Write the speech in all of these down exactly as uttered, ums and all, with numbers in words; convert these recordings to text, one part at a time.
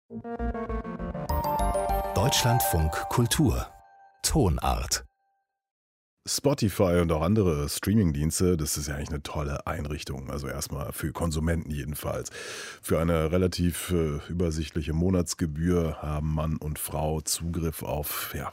Deutschlandfunk Kultur Tonart. Spotify und auch andere Streamingdienste, das ist ja eigentlich eine tolle Einrichtung. Also erstmal für Konsumenten jedenfalls. Für eine relativ äh, übersichtliche Monatsgebühr haben Mann und Frau Zugriff auf ja,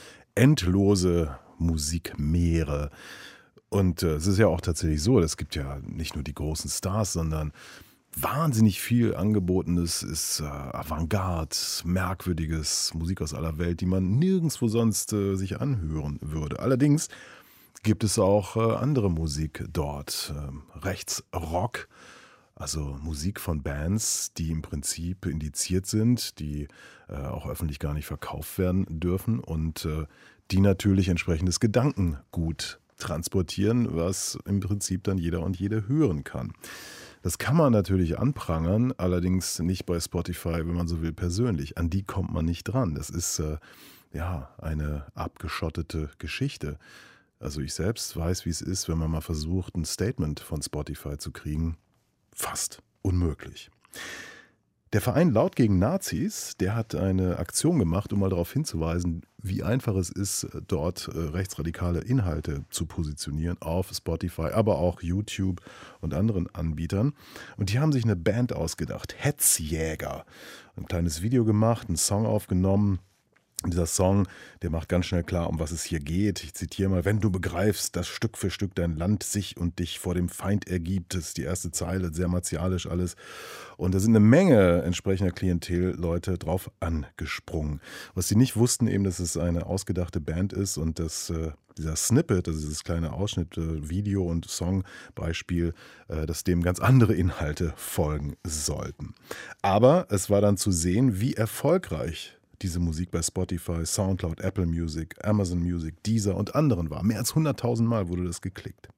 endlose Musikmeere. Und äh, es ist ja auch tatsächlich so, es gibt ja nicht nur die großen Stars, sondern wahnsinnig viel Angebotenes ist äh, Avantgarde, merkwürdiges Musik aus aller Welt, die man nirgendwo sonst äh, sich anhören würde. Allerdings gibt es auch äh, andere Musik dort. Ähm, Rechtsrock, also Musik von Bands, die im Prinzip indiziert sind, die äh, auch öffentlich gar nicht verkauft werden dürfen und äh, die natürlich entsprechendes Gedankengut transportieren, was im Prinzip dann jeder und jede hören kann. Das kann man natürlich anprangern, allerdings nicht bei Spotify, wenn man so will, persönlich. An die kommt man nicht dran. Das ist äh, ja eine abgeschottete Geschichte. Also ich selbst weiß, wie es ist, wenn man mal versucht, ein Statement von Spotify zu kriegen. Fast unmöglich. Der Verein Laut gegen Nazis, der hat eine Aktion gemacht, um mal darauf hinzuweisen, wie einfach es ist, dort äh, rechtsradikale Inhalte zu positionieren auf Spotify, aber auch YouTube und anderen Anbietern. Und die haben sich eine Band ausgedacht, Hetzjäger. Ein kleines Video gemacht, einen Song aufgenommen. Dieser Song, der macht ganz schnell klar, um was es hier geht. Ich zitiere mal: Wenn du begreifst, dass Stück für Stück dein Land sich und dich vor dem Feind ergibt. Das ist die erste Zeile, sehr martialisch alles. Und da sind eine Menge entsprechender Klientel-Leute drauf angesprungen. Was sie nicht wussten eben, dass es eine ausgedachte Band ist und dass äh, dieser Snippet, also dieses kleine Ausschnitt, äh, Video- und Songbeispiel, äh, dass dem ganz andere Inhalte folgen sollten. Aber es war dann zu sehen, wie erfolgreich diese Musik bei Spotify, Soundcloud, Apple Music, Amazon Music, Deezer und anderen war. Mehr als hunderttausend Mal wurde das geklickt.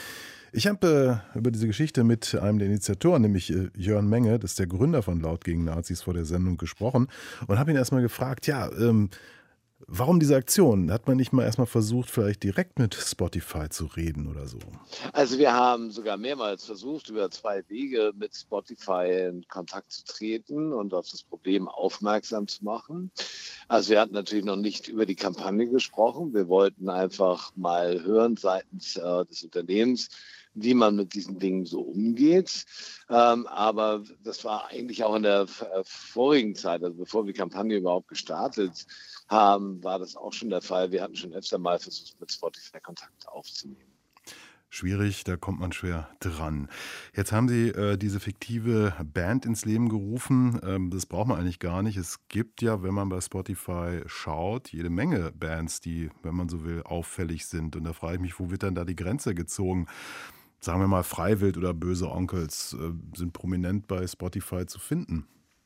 Ich habe äh, über diese Geschichte mit einem der Initiatoren, nämlich äh, Jörn Menge, das ist der Gründer von Laut gegen Nazis, vor der Sendung gesprochen und habe ihn erstmal gefragt, ja, ähm, warum diese Aktion? Hat man nicht mal erstmal versucht, vielleicht direkt mit Spotify zu reden oder so? Also wir haben sogar mehrmals versucht, über zwei Wege mit Spotify in Kontakt zu treten und auf das Problem aufmerksam zu machen. Also wir hatten natürlich noch nicht über die Kampagne gesprochen. Wir wollten einfach mal hören seitens äh, des Unternehmens, wie man mit diesen Dingen so umgeht. Ähm, aber das war eigentlich auch in der äh, vorigen Zeit, also bevor wir die Kampagne überhaupt gestartet haben, war das auch schon der Fall. Wir hatten schon öfter mal versucht, mit Spotify Kontakt aufzunehmen. Schwierig, da kommt man schwer dran. Jetzt haben Sie äh, diese fiktive Band ins Leben gerufen. Ähm, das braucht man eigentlich gar nicht. Es gibt ja, wenn man bei Spotify schaut, jede Menge Bands, die, wenn man so will, auffällig sind. Und da frage ich mich, wo wird dann da die Grenze gezogen? Sagen wir mal, Freiwild oder Böse Onkels äh, sind prominent bei Spotify zu finden.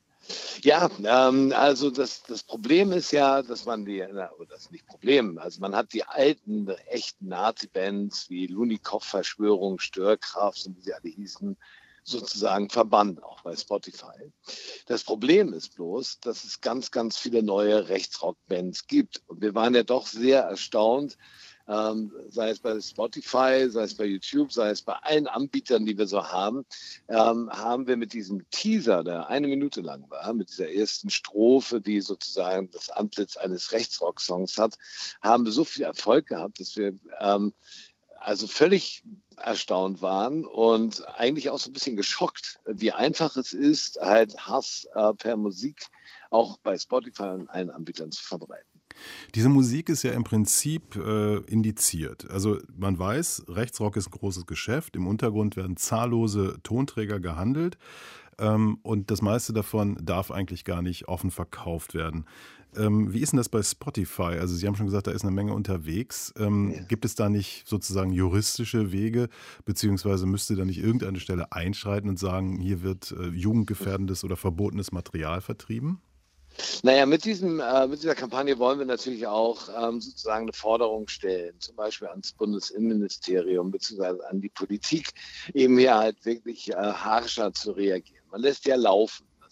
Ja, ähm, also das, das Problem ist ja, dass man die, na, das ist nicht Problem, also man hat die alten, echten Nazi-Bands wie Lunikov-Verschwörung, Störkraft und wie sie alle hießen, sozusagen verbannt, auch bei Spotify. Das Problem ist bloß, dass es ganz, ganz viele neue Rechtsrock-Bands gibt. Und wir waren ja doch sehr erstaunt, Ähm, sei es bei Spotify, sei es bei YouTube, sei es bei allen Anbietern, die wir so haben, ähm, haben wir mit diesem Teaser, der eine Minute lang war, mit dieser ersten Strophe, die sozusagen das Antlitz eines Rechtsrock-Songs hat, haben wir so viel Erfolg gehabt, dass wir ähm, also völlig erstaunt waren und eigentlich auch so ein bisschen geschockt, wie einfach es ist, halt Hass äh, per Musik auch bei Spotify und allen Anbietern zu verbreiten. Diese Musik ist ja im Prinzip äh, indiziert. Also man weiß, Rechtsrock ist ein großes Geschäft. Im Untergrund werden zahllose Tonträger gehandelt ähm, und das meiste davon darf eigentlich gar nicht offen verkauft werden. Ähm, wie ist denn das bei Spotify? Also Sie haben schon gesagt, da ist eine Menge unterwegs. Ähm, Ja. Gibt es da nicht sozusagen juristische Wege, beziehungsweise müsste da nicht irgendeine Stelle einschreiten und sagen, hier wird äh, jugendgefährdendes oder verbotenes Material vertrieben? Naja, mit, diesem, äh, mit dieser Kampagne wollen wir natürlich auch ähm, sozusagen eine Forderung stellen, zum Beispiel ans Bundesinnenministerium bzw. an die Politik, eben hier halt wirklich äh, harscher zu reagieren. Man lässt ja laufen.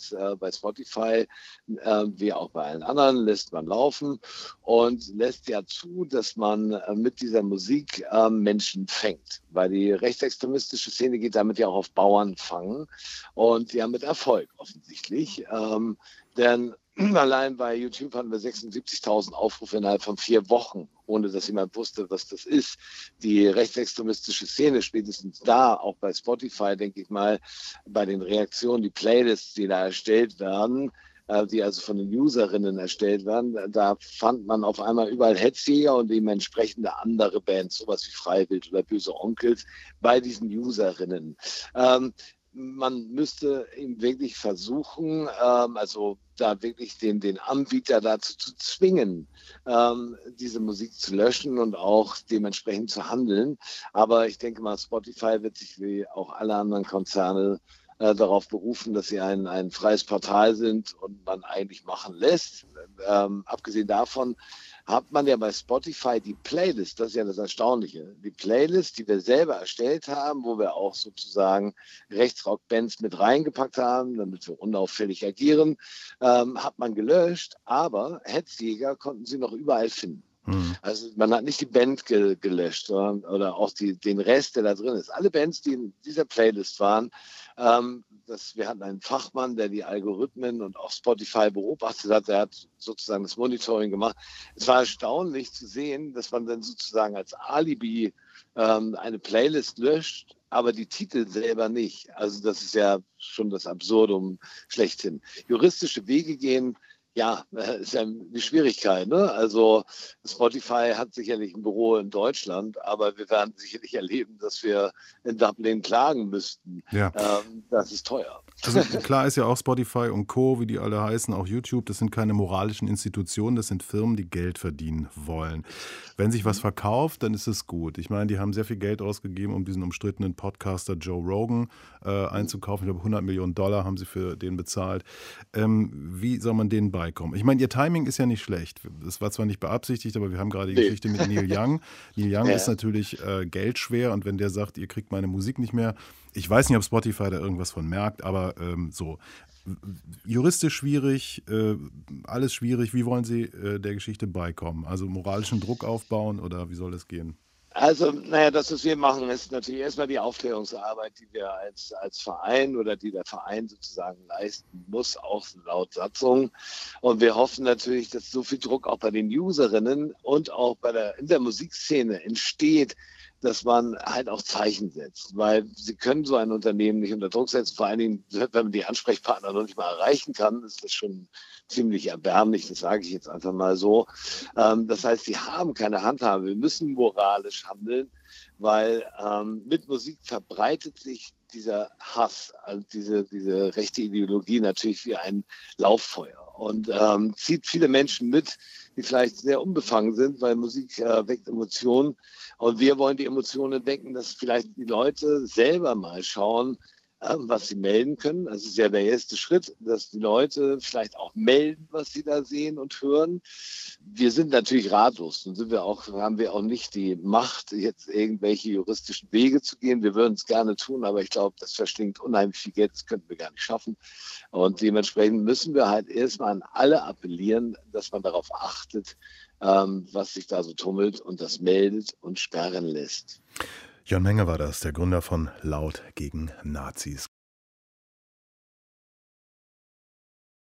Charts äh, bei Spotify, äh, wie auch bei allen anderen, lässt man laufen und lässt ja zu, dass man äh, mit dieser Musik äh, Menschen fängt. Weil die rechtsextremistische Szene geht damit ja auch auf Bauern fangen und ja mit Erfolg offensichtlich. Ähm, denn allein bei YouTube hatten wir sechsundsiebzigtausend Aufrufe innerhalb von vier Wochen, ohne dass jemand wusste, was das ist. Die rechtsextremistische Szene, spätestens da, auch bei Spotify, denke ich mal, bei den Reaktionen, die Playlists, die da erstellt werden, äh, die also von den Userinnen erstellt werden, da fand man auf einmal überall Hetzjäger und eben entsprechende andere Bands, sowas wie Freiwild oder Böse Onkels, bei diesen Userinnen. Ähm, Man müsste eben wirklich versuchen, ähm, also da wirklich den, den Anbieter dazu zu zwingen, ähm, diese Musik zu löschen und auch dementsprechend zu handeln. Aber ich denke mal, Spotify wird sich wie auch alle anderen Konzerne äh, darauf berufen, dass sie ein, ein freies Portal sind und man eigentlich machen lässt. Ähm, abgesehen davon hat man ja bei Spotify die Playlist, das ist ja das Erstaunliche, die Playlist, die wir selber erstellt haben, wo wir auch sozusagen Rechtsrock-Bands mit reingepackt haben, damit wir unauffällig agieren, ähm, hat man gelöscht, aber Hetzjäger konnten sie noch überall finden. Mhm. Also man hat nicht die Band ge- gelöscht oder, oder auch die, den Rest, der da drin ist. Alle Bands, die in dieser Playlist waren, ähm, das, wir hatten einen Fachmann, der die Algorithmen und auch Spotify beobachtet hat, der hat sozusagen das Monitoring gemacht. Es war erstaunlich zu sehen, dass man dann sozusagen als Alibi ähm, eine Playlist löscht, aber die Titel selber nicht. Also das ist ja schon das Absurdum schlechthin. Juristische Wege gehen, ja, ist ja eine Schwierigkeit, ne? Also Spotify hat sicherlich ein Büro in Deutschland, aber wir werden sicherlich erleben, dass wir in Dublin klagen müssten. Ja. Ähm, das ist teuer. Also klar ist ja auch Spotify und Co., wie die alle heißen, auch YouTube, das sind keine moralischen Institutionen, das sind Firmen, die Geld verdienen wollen. Wenn sich was verkauft, dann ist es gut. Ich meine, die haben sehr viel Geld ausgegeben, um diesen umstrittenen Podcaster Joe Rogan äh, einzukaufen. Ich glaube, hundert Millionen Dollar haben sie für den bezahlt. Ähm, wie soll man denen beikommen? Ich meine, ihr Timing ist ja nicht schlecht. Das war zwar nicht beabsichtigt, aber wir haben gerade die nee. Geschichte mit Neil Young. Neil Young ja. ist natürlich äh, geldschwer und wenn der sagt, ihr kriegt meine Musik nicht mehr, ich weiß nicht, ob Spotify da irgendwas von merkt, aber ähm, so. Juristisch schwierig, äh, alles schwierig. Wie wollen Sie äh, der Geschichte beikommen? Also moralischen Druck aufbauen oder wie soll das gehen? Also, naja, das, was wir machen, ist natürlich erstmal die Aufklärungsarbeit, die wir als, als Verein oder die der Verein sozusagen leisten muss, auch laut Satzung. Und wir hoffen natürlich, dass so viel Druck auch bei den Userinnen und auch bei der, in der Musikszene entsteht, dass man halt auch Zeichen setzt, weil sie können so ein Unternehmen nicht unter Druck setzen. Vor allen Dingen, wenn man die Ansprechpartner noch nicht mal erreichen kann, ist das schon ziemlich erbärmlich, das sage ich jetzt einfach mal so. Ähm, das heißt, sie haben keine Handhabe. Wir müssen moralisch handeln, weil ähm, mit Musik verbreitet sich dieser Hass, also diese, diese rechte Ideologie natürlich wie ein Lauffeuer und ähm, zieht viele Menschen mit, die vielleicht sehr unbefangen sind, weil Musik äh, weckt Emotionen. Und wir wollen die Emotionen wecken, dass vielleicht die Leute selber mal schauen, äh, was sie melden können. Das ist ja der erste Schritt, dass die Leute vielleicht auch melden, was sie da sehen und hören. Wir sind natürlich ratlos und sind wir auch, haben wir auch nicht die Macht, jetzt irgendwelche juristischen Wege zu gehen. Wir würden es gerne tun, aber ich glaube, das verschlingt unheimlich viel Geld, das könnten wir gar nicht schaffen. Und dementsprechend müssen wir halt erstmal an alle appellieren, dass man darauf achtet, ähm, was sich da so tummelt und das meldet und sperren lässt. Jon Menger war das, der Gründer von Laut gegen Nazis.